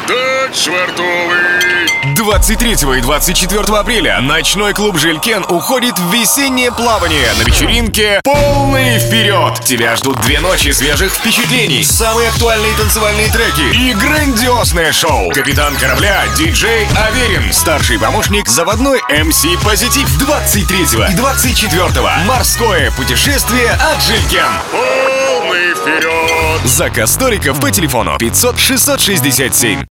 Да, чвертовый! 23 и 24 апреля ночной клуб «Жилькен» уходит в весеннее плавание на вечеринке «Полный вперед». Тебя ждут 2 ночи свежих впечатлений, самые актуальные танцевальные треки и грандиозное шоу. Капитан корабля диджей Аверин, старший помощник заводной МС Позитив. 23 и 24 морское путешествие от «Жилькен». Полный вперед! Заказ столиков по телефону 500 667.